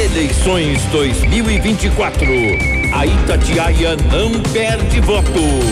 Eleições 2024. A Itatiaia não perde voto.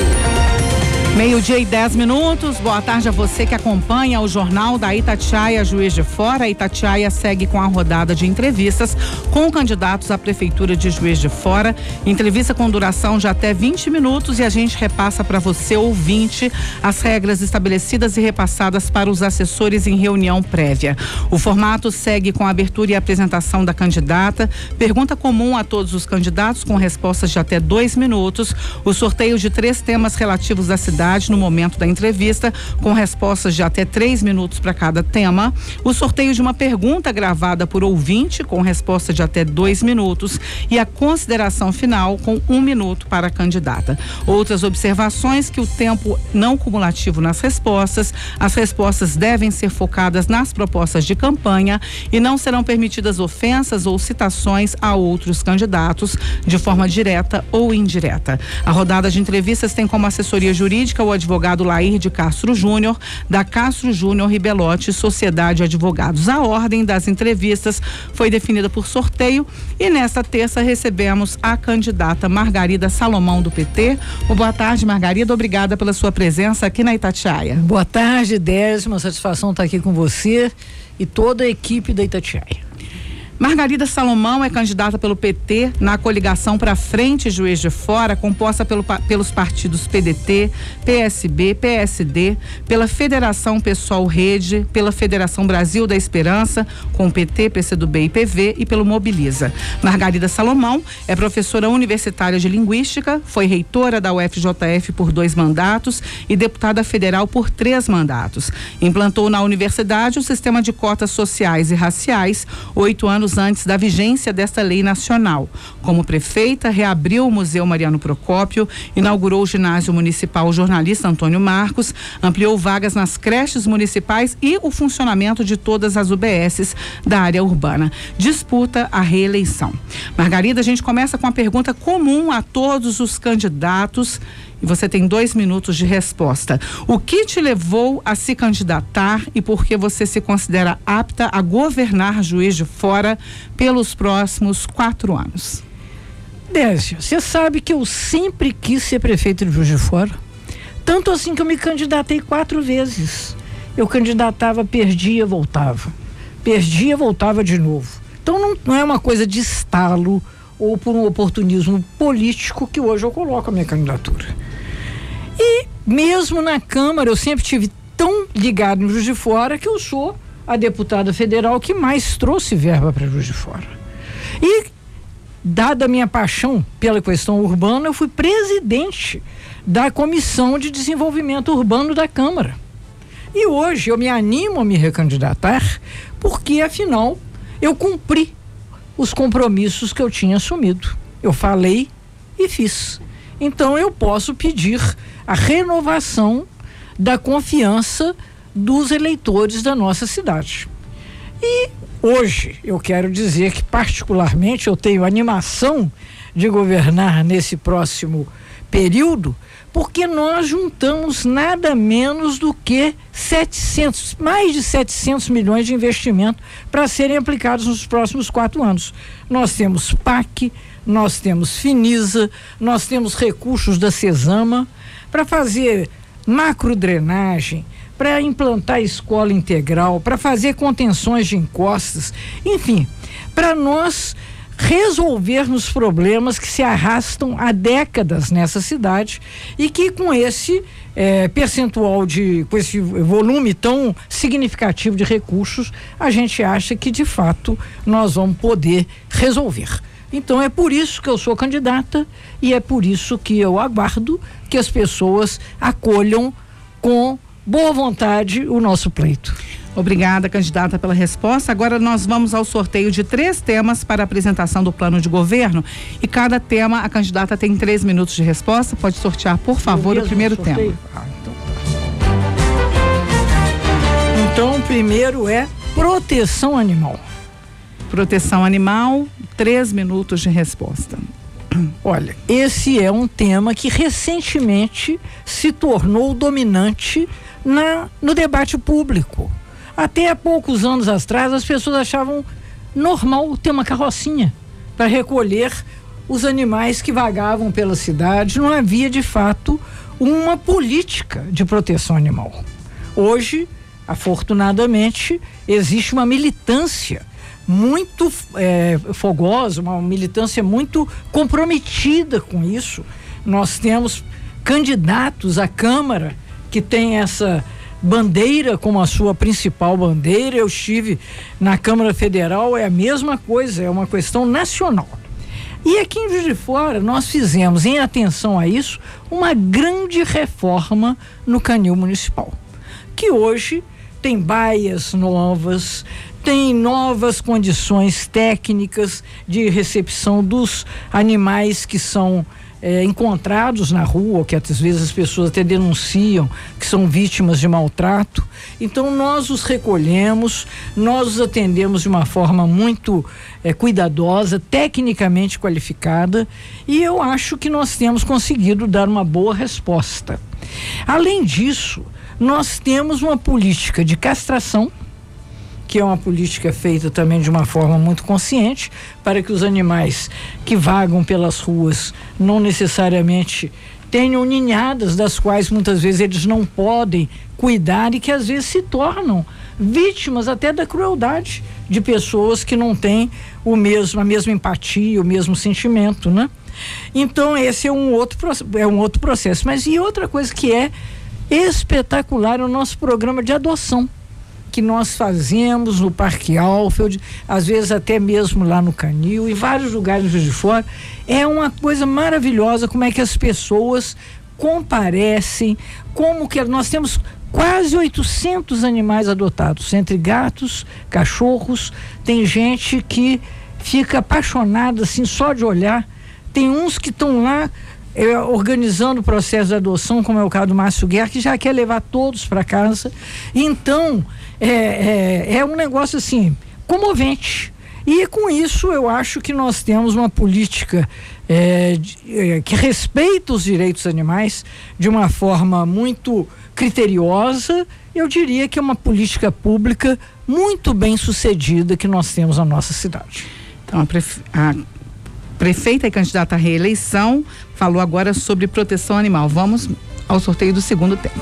12:10. Boa tarde a você que acompanha o Jornal da Itatiaia Juiz de Fora. A Itatiaia segue com a rodada de entrevistas com candidatos à Prefeitura de Juiz de Fora. Entrevista com duração de até 20 minutos e a gente repassa para você, ouvinte, as regras estabelecidas e repassadas para os assessores em reunião prévia. O formato segue com a abertura e apresentação da candidata, pergunta comum a todos os candidatos com respostas de até 2 minutos, o sorteio de 3 temas relativos à cidade no momento da entrevista, com respostas de até 3 minutos para cada tema, o sorteio de uma pergunta gravada por ouvinte com resposta de até 2 minutos e a consideração final com 1 minuto para a candidata. Outras observações: que o tempo não cumulativo nas respostas, as respostas devem ser focadas nas propostas de campanha e não serão permitidas ofensas ou citações a outros candidatos de forma direta ou indireta. A rodada de entrevistas tem como assessoria jurídica o advogado Lair de Castro Júnior, da Castro Júnior e Belotti Sociedade de Advogados. A ordem das entrevistas foi definida por sorteio e nesta terça recebemos a candidata Margarida Salomão, do PT. Boa tarde, Margarida, obrigada pela sua presença aqui na Itatiaia. Boa tarde, Décio, uma satisfação estar aqui com você e toda a equipe da Itatiaia. Margarida Salomão é candidata pelo PT na coligação Pra Frente Juiz de Fora, composta pelos partidos PDT, PSB, PSD, pela Federação Pessoal Rede, pela Federação Brasil da Esperança, com PT, PCdoB e PV, e pelo Mobiliza. Margarida Salomão é professora universitária de Linguística, foi reitora da UFJF por 2 mandatos e deputada federal por 3 mandatos. Implantou na universidade o sistema de cotas sociais e raciais 8 anos antes da vigência desta lei nacional. Como prefeita, reabriu o Museu Mariano Procópio, inaugurou o ginásio municipal Jornalista Antônio Marcos, ampliou vagas nas creches municipais e o funcionamento de todas as UBSs da área urbana. Disputa a reeleição. Margarida, a gente começa com a pergunta comum a todos os candidatos. E você tem 2 minutos de resposta. O que te levou a se candidatar e por que você se considera apta a governar Juiz de Fora pelos próximos 4 anos? Décio, você sabe que eu sempre quis ser prefeito de Juiz de Fora. Tanto assim que eu me candidatei 4 vezes. Eu candidatava, perdia, voltava. Perdia, voltava de novo. Então não é uma coisa de estalo ou por um oportunismo político que hoje eu coloco a minha candidatura. E mesmo na Câmara eu sempre tive tão ligado no Juiz de Fora que eu sou a deputada federal que mais trouxe verba para Juiz de Fora. E dada a minha paixão pela questão urbana, eu fui presidente da Comissão de Desenvolvimento Urbano da Câmara. E hoje eu me animo a me recandidatar porque afinal eu cumpri os compromissos que eu tinha assumido. Eu falei e fiz. Então eu posso pedir a renovação da confiança dos eleitores da nossa cidade. E hoje eu quero dizer que particularmente eu tenho animação de governar nesse próximo período, porque nós juntamos nada menos do que mais de 700 milhões de investimento para serem aplicados nos próximos 4 anos. Nós temos PAC, nós temos Finisa, nós temos recursos da Cesama para fazer macrodrenagem, para implantar escola integral, para fazer contenções de encostas, enfim, para nós resolvermos problemas que se arrastam há décadas nessa cidade e que com esse percentual com esse volume tão significativo de recursos, a gente acha que de fato nós vamos poder resolver. Então é por isso que eu sou candidata e é por isso que eu aguardo que as pessoas acolham com boa vontade o nosso pleito. Obrigada, candidata, pela resposta. Agora nós vamos ao sorteio de 3 temas para a apresentação do plano de governo e cada tema a candidata tem 3 minutos de resposta. Pode sortear, por favor, o primeiro tema. Então, o primeiro é proteção animal. Proteção animal, 3 minutos de resposta. Olha, esse é um tema que recentemente se tornou dominante no debate público. Até há poucos anos atrás as pessoas achavam normal ter uma carrocinha para recolher os animais que vagavam pela cidade. Não havia, de fato, uma política de proteção animal. Hoje, afortunadamente, existe uma militância muito fogosa, uma militância muito comprometida com isso. Nós temos candidatos à Câmara que tem essa bandeira como a sua principal bandeira. Eu estive na Câmara Federal, é a mesma coisa, é uma questão nacional. E aqui em Juiz de Fora nós fizemos, em atenção a isso, uma grande reforma no canil municipal, que hoje tem baias novas, tem novas condições técnicas de recepção dos animais que são encontrados na rua, que às vezes as pessoas até denunciam que são vítimas de maltrato. Então nós os recolhemos, nós os atendemos de uma forma muito cuidadosa, tecnicamente qualificada, e eu acho que nós temos conseguido dar uma boa resposta. Além disso, nós temos uma política de castração, que é uma política feita também de uma forma muito consciente, para que os animais que vagam pelas ruas não necessariamente tenham ninhadas das quais muitas vezes eles não podem cuidar e que às vezes se tornam vítimas até da crueldade de pessoas que não têm a mesma empatia, o mesmo sentimento, né? Então esse é um outro processo. Mas e outra coisa que é espetacular é o nosso programa de adoção, que nós fazemos no Parque Alfield, às vezes até mesmo lá no Canil, em vários lugares de Fora. É uma coisa maravilhosa como é que as pessoas comparecem, como que nós temos quase 800 animais adotados, entre gatos, cachorros. Tem gente que fica apaixonada assim só de olhar. Tem uns que estão lá organizando o processo de adoção, como é o caso do Márcio Guerra, que já quer levar todos para casa. Então é um negócio assim comovente, e com isso eu acho que nós temos uma política que respeita os direitos dos animais de uma forma muito criteriosa. Eu diria que é uma política pública muito bem sucedida que nós temos na nossa cidade. Então a prefeita e candidata à reeleição falou agora sobre proteção animal. Vamos ao sorteio do segundo tema.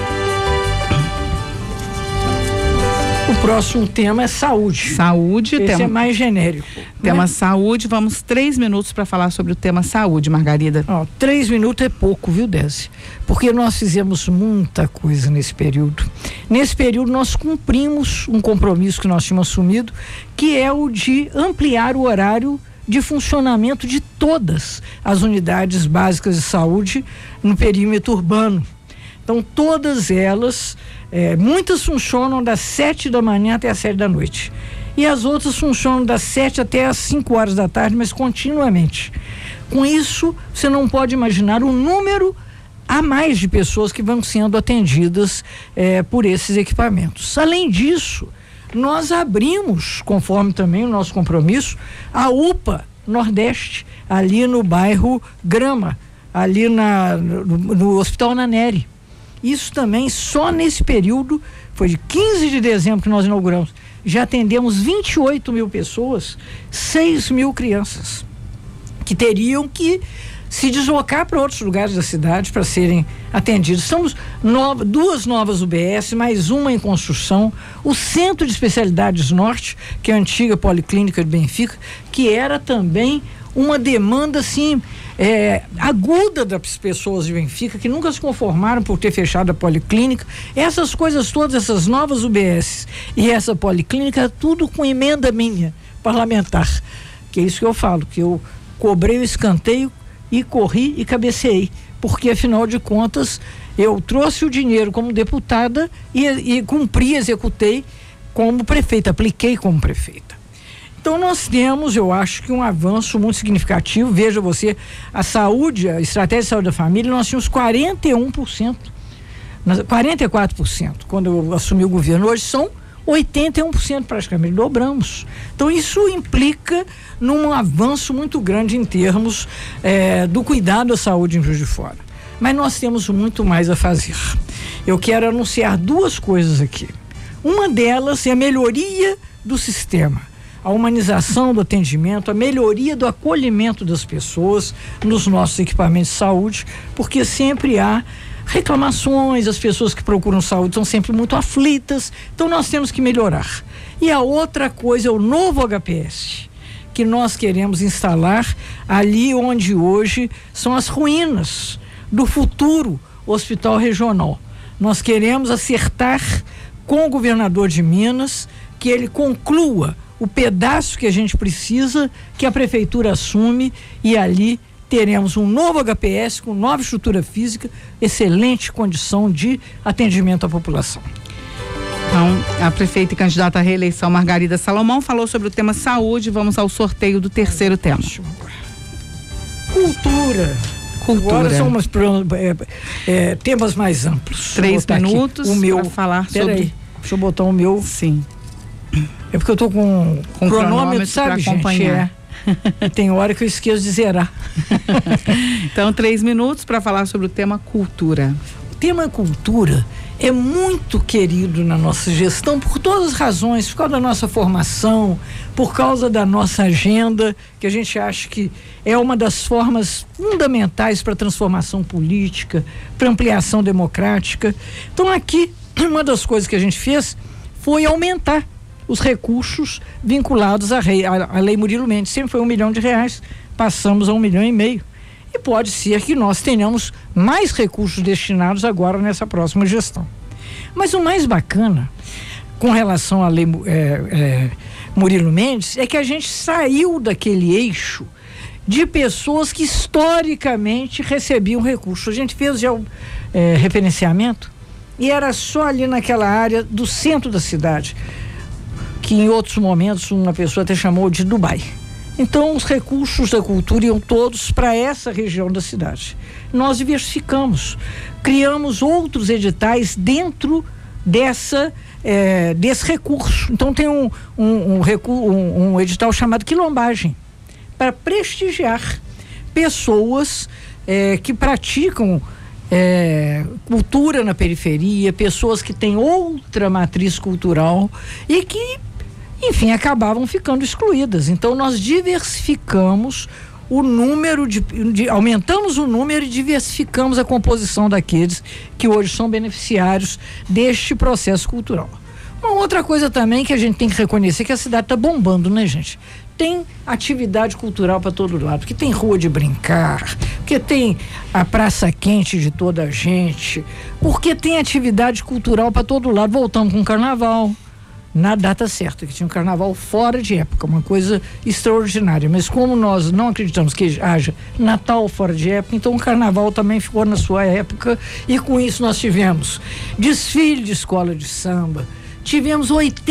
O próximo tema é saúde. Saúde. Esse é mais genérico. Tema saúde. Vamos 3 minutos para falar sobre o tema saúde, Margarida. 3 minutos é pouco, viu, Désia? Porque nós fizemos muita coisa nesse período. Nesse período nós cumprimos um compromisso que nós tínhamos assumido, que é o de ampliar o horário de funcionamento de todas as unidades básicas de saúde no perímetro urbano. Então todas elas, muitas funcionam das 7 da manhã até as 7 da noite, e as outras funcionam das 7 até as 5 horas da tarde, mas continuamente. Com isso, você não pode imaginar o número a mais de pessoas que vão sendo atendidas por esses equipamentos. Além disso, nós abrimos, conforme também o nosso compromisso, a UPA Nordeste, ali no bairro Grama, ali no Hospital Ananeri. Isso também, só nesse período, foi de 15 de dezembro que nós inauguramos, já atendemos 28 mil pessoas, 6 mil crianças, que teriam que se deslocar para outros lugares da cidade para serem atendidos. Estamos 2 novas UBS, mais uma em construção, o Centro de Especialidades Norte, que é a antiga Policlínica de Benfica, que era também uma demanda assim aguda das pessoas de Benfica, que nunca se conformaram por ter fechado a Policlínica. Essas coisas todas, essas novas UBS e essa Policlínica, tudo com emenda minha parlamentar, que é isso que eu falo, que eu cobrei o escanteio e corri e cabeceei, porque afinal de contas eu trouxe o dinheiro como deputada e cumpri, executei como prefeita, apliquei como prefeita. Então nós temos, eu acho que um avanço muito significativo. Veja você, a saúde, a estratégia de saúde da família, nós tínhamos 41%, 44% quando eu assumi o governo. Hoje são 81%, praticamente, dobramos. Então isso implica num avanço muito grande em termos do cuidado à saúde em Juiz de Fora. Mas nós temos muito mais a fazer. Eu quero anunciar 2 coisas aqui. Uma delas é a melhoria do sistema. a humanização do atendimento, a melhoria do acolhimento das pessoas nos nossos equipamentos de saúde, porque sempre há reclamações, as pessoas que procuram saúde estão sempre muito aflitas, então nós temos que melhorar. E a outra coisa é o novo HPS, que nós queremos instalar ali onde hoje são as ruínas do futuro hospital regional. Nós queremos acertar com o governador de Minas que ele conclua o pedaço que a gente precisa, que a prefeitura assume, e ali teremos um novo HPS com nova estrutura física, excelente condição de atendimento à população. Então, a prefeita e candidata à reeleição Margarida Salomão falou sobre o tema saúde. Vamos ao sorteio do terceiro tema. Cultura. Agora são temas mais amplos. 3 minutos para falar sobre... Peraí, deixa eu botar o meu. Sim. É porque eu tô com cronômetro, sabe, gente? Tem hora que eu esqueço de zerar. Então, 3 minutos para falar sobre o tema cultura. O tema cultura é muito querido na nossa gestão por todas as razões, por causa da nossa formação, por causa da nossa agenda, que a gente acha que é uma das formas fundamentais para a transformação política, para ampliação democrática. Então, aqui, uma das coisas que a gente fez foi aumentar os recursos vinculados à Lei Murilo Mendes. Sempre foi R$1 milhão, passamos a R$1,5 milhão. E pode ser que nós tenhamos mais recursos destinados agora nessa próxima gestão. Mas o mais bacana com relação à Lei Murilo Mendes é que a gente saiu daquele eixo de pessoas que historicamente recebiam recursos. A gente fez já o referenciamento e era só ali naquela área do centro da cidade, que em outros momentos uma pessoa até chamou de Dubai. Então, os recursos da cultura iam todos para essa região da cidade. Nós diversificamos, criamos outros editais dentro desse recurso. Então, tem um edital chamado Quilombagem, para prestigiar pessoas que praticam cultura na periferia, pessoas que têm outra matriz cultural e que, enfim, acabavam ficando excluídas. Então, nós diversificamos o número aumentamos o número e diversificamos a composição daqueles que hoje são beneficiários deste processo cultural. Uma outra coisa também que a gente tem que reconhecer, que a cidade está bombando, né, gente? Tem atividade cultural para todo lado, porque tem rua de brincar, porque tem a praça quente de toda a gente, porque tem atividade cultural para todo lado. Voltamos com o carnaval na data certa, que tinha um carnaval fora de época, uma coisa extraordinária. Mas como nós não acreditamos que haja Natal fora de época, então o carnaval também ficou na sua época, e com isso nós tivemos desfile de escola de samba, tivemos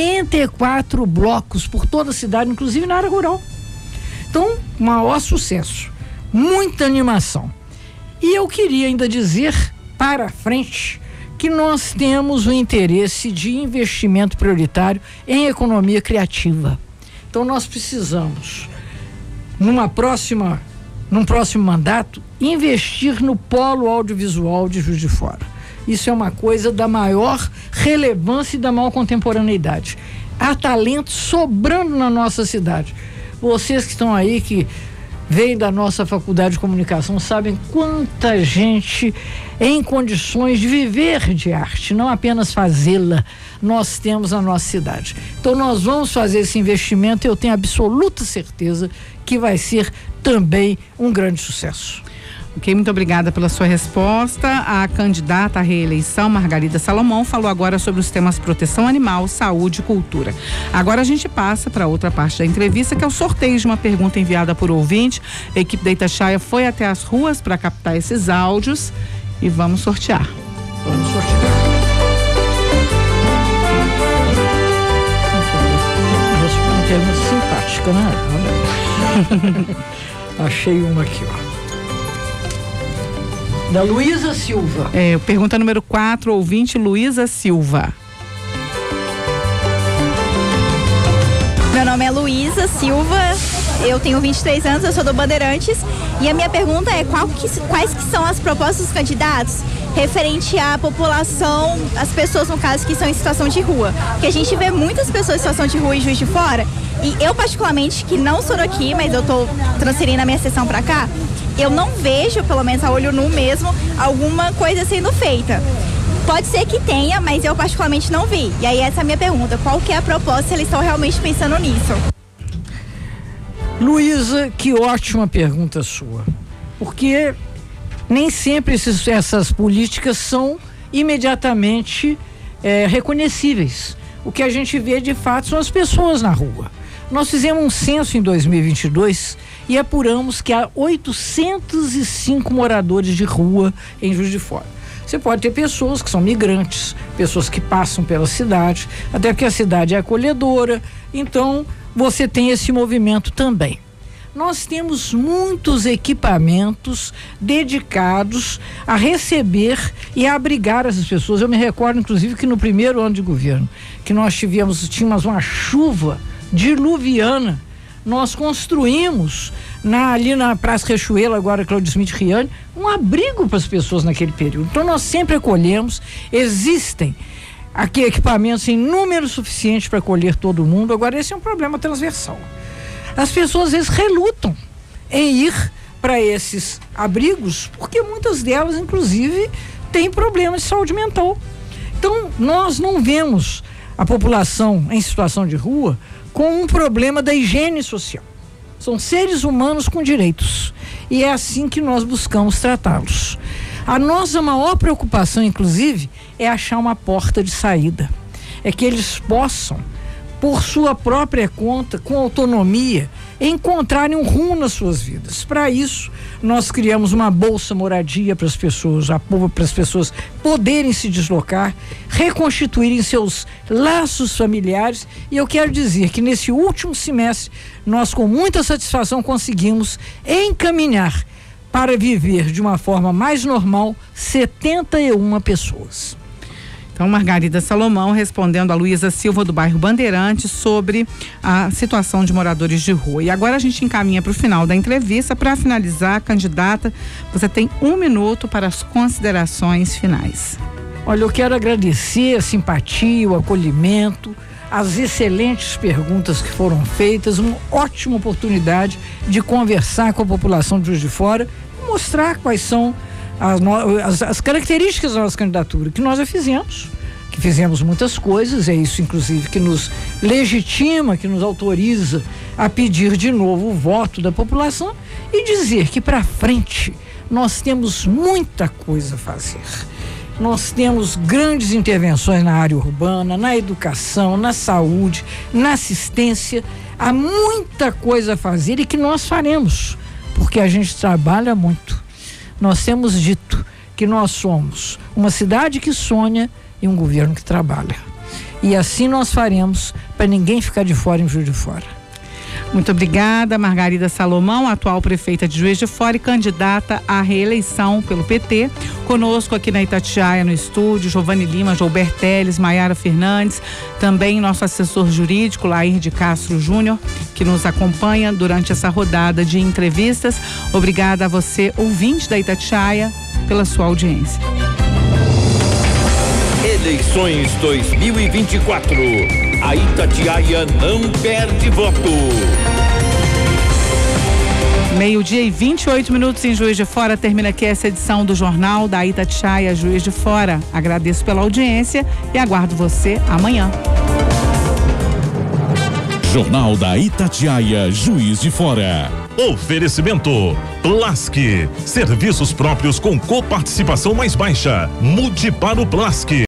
84 blocos por toda a cidade, inclusive na área rural. Então, maior sucesso, muita animação. E eu queria ainda dizer, para frente, que nós temos o interesse de investimento prioritário em economia criativa. Então, nós precisamos, num próximo mandato, investir no polo audiovisual de Juiz de Fora. Isso é uma coisa da maior relevância e da maior contemporaneidade. Há talento sobrando na nossa cidade. Vocês que estão aí, que vêm da nossa faculdade de comunicação, sabem quanta gente em condições de viver de arte, não apenas fazê-la, nós temos na nossa cidade. Então, nós vamos fazer esse investimento e eu tenho absoluta certeza que vai ser também um grande sucesso. Ok, muito obrigada pela sua resposta. A candidata à reeleição, Margarida Salomão, falou agora sobre os temas proteção animal, saúde e cultura. Agora a gente passa para outra parte da entrevista, que é o sorteio de uma pergunta enviada por ouvinte. A equipe da Itatiaia foi até as ruas para captar esses áudios e vamos sortear. Vamos sortear. Uma pergunta simpática, né? Achei uma aqui, ó. Da Luísa Silva. Pergunta número 4, ouvinte Luísa Silva. Meu nome é Luísa Silva, eu tenho 23 anos, eu sou do Bandeirantes, e a minha pergunta é quais que são as propostas dos candidatos referente à população, as pessoas, no caso, que estão em situação de rua. Porque a gente vê muitas pessoas em situação de rua em Juiz de Fora, E eu, particularmente, que não sou daqui, mas eu tô transferindo a minha sessão pra cá, eu não vejo, pelo menos a olho nu mesmo, alguma coisa sendo feita. Pode ser que tenha, mas eu particularmente não vi. E aí essa é a minha pergunta, qual que é a proposta, se eles estão realmente pensando nisso? Luísa, que ótima pergunta sua, porque nem sempre essas políticas são imediatamente reconhecíveis. O que a gente vê de fato são as pessoas na rua. Nós fizemos um censo em 2022 e apuramos que há 805 moradores de rua em Juiz de Fora. Você pode ter pessoas que são migrantes, pessoas que passam pela cidade, até porque a cidade é acolhedora, então você tem esse movimento também. Nós temos muitos equipamentos dedicados a receber e a abrigar essas pessoas. Eu me recordo, inclusive, que no primeiro ano de governo, que nós tínhamos uma chuva diluviana, nós construímos ali na Praça Riachuelo, agora Claudio Smith Riani, um abrigo para as pessoas naquele período. Então nós sempre acolhemos, existem aqui equipamentos em número suficiente para acolher todo mundo. Agora esse é um problema transversal. As pessoas às vezes relutam em ir para esses abrigos, porque muitas delas, inclusive, têm problemas de saúde mental. Então, nós não vemos a população em situação de rua com um problema da higiene social. São seres humanos com direitos. E é assim que nós buscamos tratá-los. A nossa maior preocupação, inclusive, é achar uma porta de saída. É que eles possam, por sua própria conta, com autonomia, encontrarem um rumo nas suas vidas. Para isso, nós criamos uma bolsa moradia para as pessoas, para as pessoas poderem se deslocar, reconstituírem seus laços familiares. E eu quero dizer que nesse último semestre, nós com muita satisfação conseguimos encaminhar para viver de uma forma mais normal 71 pessoas. Então, Margarida Salomão respondendo a Luísa Silva do bairro Bandeirantes sobre a situação de moradores de rua. E agora a gente encaminha para o final da entrevista. Para finalizar, candidata, você tem 1 minuto para as considerações finais. Olha, eu quero agradecer a simpatia, o acolhimento, as excelentes perguntas que foram feitas, uma ótima oportunidade de conversar com a população de Juiz de Fora e mostrar quais são as características da nossa candidatura, que nós já fizemos, que fizemos muitas coisas, é isso inclusive que nos legitima, que nos autoriza a pedir de novo o voto da população e dizer que para frente nós temos muita coisa a fazer. Nós temos grandes intervenções na área urbana, na educação, na saúde, na assistência, há muita coisa a fazer e que nós faremos, porque a gente trabalha muito. Nós temos dito que nós somos uma cidade que sonha e um governo que trabalha. E assim nós faremos para ninguém ficar de fora em Juiz de Fora. Muito obrigada, Margarida Salomão, atual prefeita de Juiz de Fora e candidata à reeleição pelo PT. Conosco aqui na Itatiaia, no estúdio, Giovanni Lima, Joubert Teles, Maiara Fernandes, também nosso assessor jurídico, Lair de Castro Júnior, que nos acompanha durante essa rodada de entrevistas. Obrigada a você, ouvinte da Itatiaia, pela sua audiência. Eleições 2024. A Itatiaia não perde voto. 12:28 em Juiz de Fora. Termina aqui essa edição do Jornal da Itatiaia Juiz de Fora. Agradeço pela audiência e aguardo você amanhã. Jornal da Itatiaia Juiz de Fora. Oferecimento Plask, serviços próprios com coparticipação mais baixa. Mude para o Plask.